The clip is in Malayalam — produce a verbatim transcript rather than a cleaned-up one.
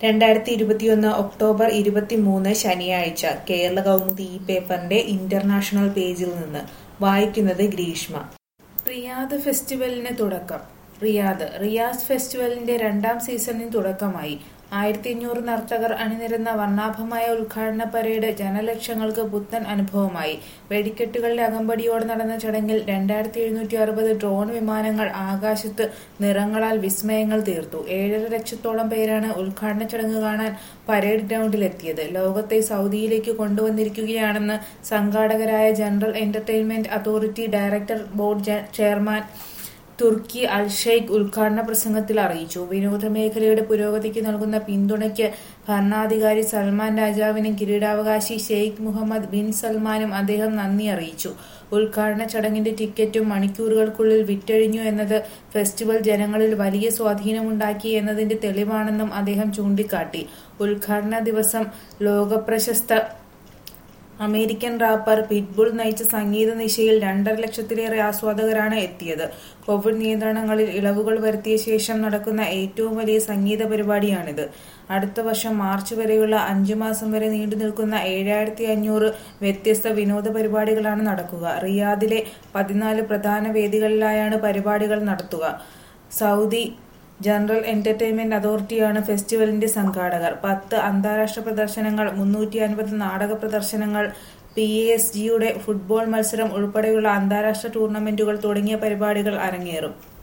രണ്ടായിരത്തി ഇരുപത്തിയൊന്ന് ഒക്ടോബർ ഇരുപത്തിമൂന്ന് ശനിയാഴ്ച കേരള കൗമുദി ഈ പേപ്പറിന്റെ ഇന്റർനാഷണൽ പേജിൽ നിന്ന് വായിക്കുന്നത് ഗ്രീഷ്മ. റിയാദ് ഫെസ്റ്റിവലിന് തുടക്കം. റിയാദ് റിയാസ് ഫെസ്റ്റിവലിന്റെ രണ്ടാം സീസണിന് തുടക്കമായി. ആയിരത്തി അഞ്ഞൂറ് നർത്തകർ അണിനിരന്ന വർണ്ണാഭമായ ഉദ്ഘാടന പരേഡ് ജനലക്ഷങ്ങൾക്ക് പുത്തൻ അനുഭവമായി. വെടിക്കെട്ടുകളുടെ അകമ്പടിയോടെ നടന്ന ചടങ്ങിൽ രണ്ടായിരത്തി എഴുന്നൂറ്റി അറുപത് ഡ്രോൺ വിമാനങ്ങൾ ആകാശത്ത് നിറങ്ങളാൽ വിസ്മയങ്ങൾ തീർത്തു. ഏഴര ലക്ഷത്തോളം പേരാണ് ഉദ്ഘാടന ചടങ്ങ് കാണാൻ പരേഡ് ഗ്രൗണ്ടിലെത്തിയത്. ലോകത്തെ സൗദിയിലേക്ക് കൊണ്ടുവന്നിരിക്കുകയാണെന്ന് സംഘാടകരായ general entertainment authority director board chairman Turki Al Sheikh ഉദ്ഘാടന പ്രസംഗത്തിൽ അറിയിച്ചു. വിനോദ മേഖലയുടെ പുരോഗതിക്ക് നൽകുന്ന പിന്തുണയ്ക്ക് ഭരണാധികാരി സൽമാൻ രാജാവിനും കിരീടാവകാശി ഷെയ്ഖ് മുഹമ്മദ് ബിൻ സൽമാനും അദ്ദേഹം നന്ദി അറിയിച്ചു. ഉദ്ഘാടന ചടങ്ങിന്റെ ടിക്കറ്റും മണിക്കൂറുകൾക്കുള്ളിൽ വിറ്റഴിഞ്ഞു എന്നത് ഫെസ്റ്റിവൽ ജനങ്ങളിൽ വലിയ സ്വാധീനമുണ്ടാക്കി എന്നതിന്റെ തെളിവാണെന്നും അദ്ദേഹം ചൂണ്ടിക്കാട്ടി. ഉദ്ഘാടന ദിവസം ലോകപ്രശസ്ത അമേരിക്കൻ റാപ്പർ പിറ്റ്ബുൾ നയിച്ച സംഗീത നിശയിൽ രണ്ടര ലക്ഷത്തിലേറെ ആസ്വാദകരാണ് എത്തിയത്. കോവിഡ് നിയന്ത്രണങ്ങളിൽ ഇളവുകൾ വരുത്തിയ ശേഷം നടക്കുന്ന ഏറ്റവും വലിയ സംഗീത പരിപാടിയാണിത്. അടുത്ത വർഷം മാർച്ച് വരെയുള്ള അഞ്ചു മാസം വരെ നീണ്ടു നിൽക്കുന്ന ഏഴായിരത്തി അഞ്ഞൂറ് വ്യത്യസ്ത വിനോദ പരിപാടികളാണ് നടക്കുക. റിയാദിലെ പതിനാല് പ്രധാന വേദികളിലായാണ് പരിപാടികൾ നടത്തുക. സൗദി ജനറൽ എന്റർടൈൻമെന്റ് അതോറിറ്റിയാണ് ഫെസ്റ്റിവലിന്റെ സംഘാടകർ. പത്ത് അന്താരാഷ്ട്ര പ്രദർശനങ്ങൾ, മുന്നൂറ്റി അൻപത് നാടക പ്രദർശനങ്ങൾ, പി എസ് ജിയുടെ ഫുട്ബോൾ മത്സരം ഉൾപ്പെടെയുള്ള അന്താരാഷ്ട്ര ടൂർണമെന്റുകൾ തുടങ്ങിയ പരിപാടികൾ അരങ്ങേറും.